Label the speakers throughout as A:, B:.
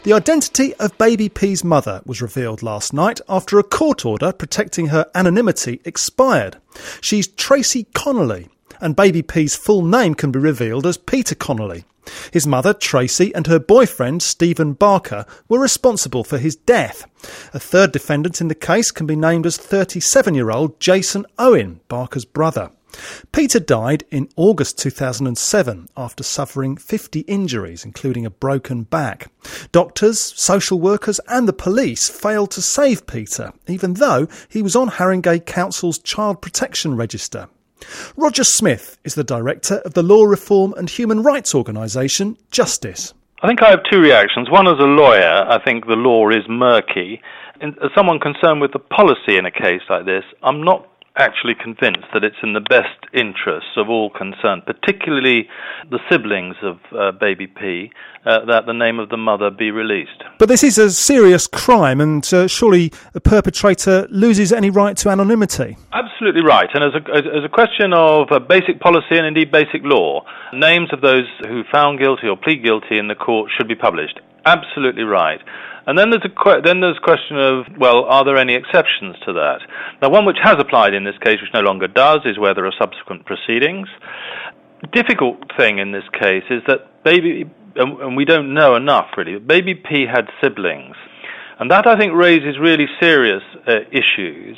A: The identity of Baby P's mother was revealed last night after a court order protecting her anonymity expired. She's Tracy Connolly, and Baby P's full name can be revealed as Peter Connolly. His mother, Tracy, and her boyfriend, Stephen Barker, were responsible for his death. A third defendant in the case can be named as 37-year-old Jason Owen, Barker's brother. Peter died in August 2007 after suffering 50 injuries, including a broken back. Doctors, social workers and the police failed to save Peter, even though he was on Haringey Council's Child Protection Register. Roger Smith is the director of the law reform and human rights organisation Justice.
B: I think I have two reactions. One, as a lawyer, I think the law is murky. As someone concerned with the policy in a case like this, I'm not actually convinced that it's in the best interests of all concerned, particularly the siblings of Baby P, that the name of the mother be released.
A: But this is a serious crime, and surely a perpetrator loses any right to anonymity.
B: Absolutely right. And as a question of basic policy and indeed basic law, names of those who found guilty or plead guilty in the court should be published. Absolutely right. And then there's a question of, well, are there any exceptions to that? Now, one which has applied in this case, which no longer does, is where there are subsequent proceedings. The difficult thing in this case is that and we don't know enough really, Baby P had siblings. And that, I think, raises really serious issues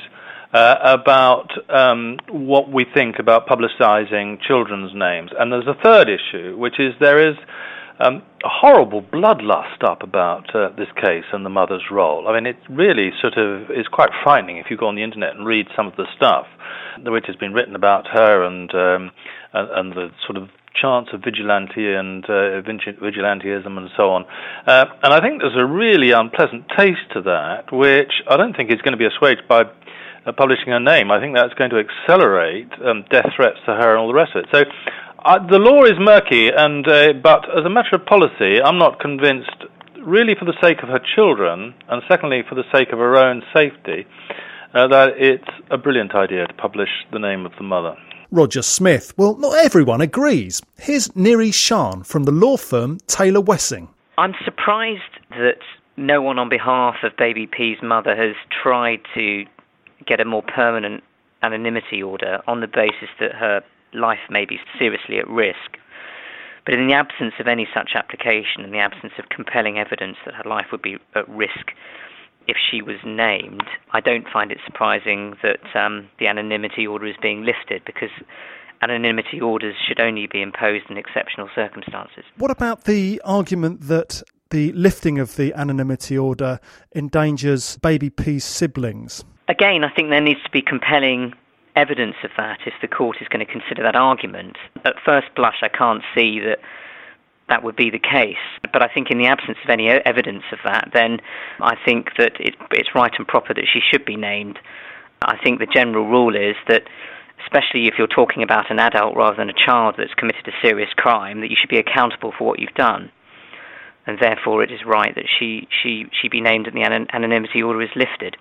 B: about what we think about publicising children's names. And there's a third issue, which is there is a horrible bloodlust up about this case and the mother's role. I mean, it really sort of is quite frightening if you go on the internet and read some of the stuff which has been written about her and the sort of chance of vigilante and vigilantism and so on. And I think there's a really unpleasant taste to that, which I don't think is going to be assuaged by publishing her name. I think that's going to accelerate death threats to her and all the rest of it. So the law is murky, but as a matter of policy, I'm not convinced, really for the sake of her children, and secondly for the sake of her own safety, that it's a brilliant idea to publish the name of the mother.
A: Roger Smith. Well, not everyone agrees. Here's Neri Shan from the law firm Taylor Wessing.
C: I'm surprised that no one on behalf of Baby P's mother has tried to get a more permanent anonymity order on the basis that her life may be seriously at risk. But in the absence of any such application, in the absence of compelling evidence that her life would be at risk if she was named, I don't find it surprising that the anonymity order is being lifted, because anonymity orders should only be imposed in exceptional circumstances.
A: What about the argument that the lifting of the anonymity order endangers Baby P's siblings?
C: Again, I think there needs to be compelling evidence of that if the court is going to consider that argument. At first blush, I can't see that would be the case. But I think in the absence of any evidence of that, then I think that it's right and proper that she should be named. I think the general rule is that, especially if you're talking about an adult rather than a child that's committed a serious crime, that you should be accountable for what you've done. And therefore it is right that she be named and the anonymity order is lifted.